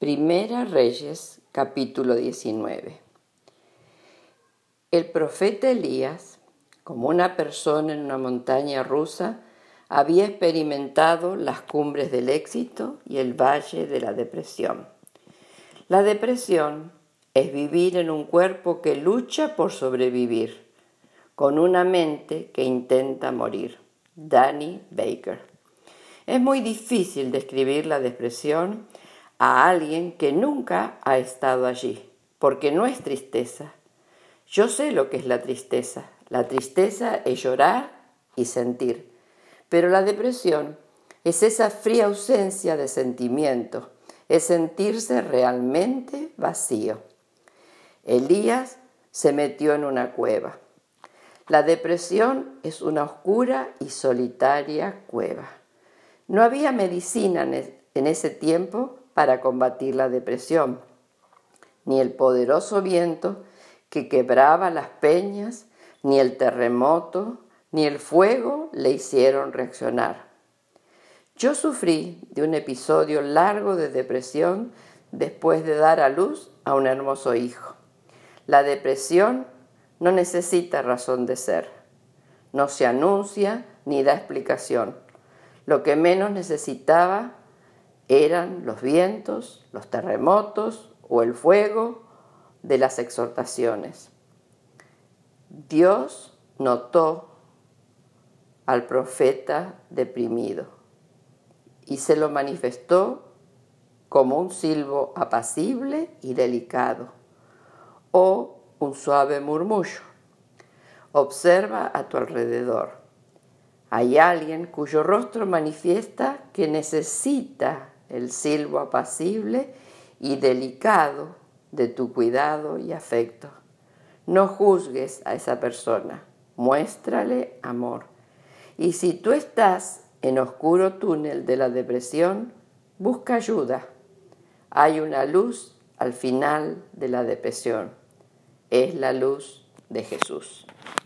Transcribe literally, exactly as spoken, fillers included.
Primera Reyes, capítulo diecinueve. El profeta Elías, como una persona en una montaña rusa, había experimentado las cumbres del éxito y el valle de la depresión. La depresión es vivir en un cuerpo que lucha por sobrevivir, con una mente que intenta morir. Danny Baker. Es muy difícil describir la depresión a alguien que nunca ha estado allí, porque no es tristeza. Yo sé lo que es la tristeza. La tristeza es llorar y sentir, pero la depresión es esa fría ausencia de sentimiento, es sentirse realmente vacío. Elías se metió en una cueva. La depresión es una oscura y solitaria cueva. No había medicina en ese tiempo para combatir la depresión, ni el poderoso viento que quebraba las peñas, ni el terremoto, ni el fuego le hicieron reaccionar. Yo sufrí de un episodio largo de depresión después de dar a luz a un hermoso hijo. La depresión no necesita razón de ser, no se anuncia ni da explicación. Lo que menos necesitaba eran los vientos, los terremotos o el fuego de las exhortaciones. Dios notó al profeta deprimido y se lo manifestó como un silbo apacible y delicado o un suave murmullo. Observa a tu alrededor. Hay alguien cuyo rostro manifiesta que necesita el silbo apacible y delicado de tu cuidado y afecto. No juzgues a esa persona, muéstrale amor. Y si tú estás en oscuro túnel de la depresión, busca ayuda. Hay una luz al final de la depresión. Es la luz de Jesús.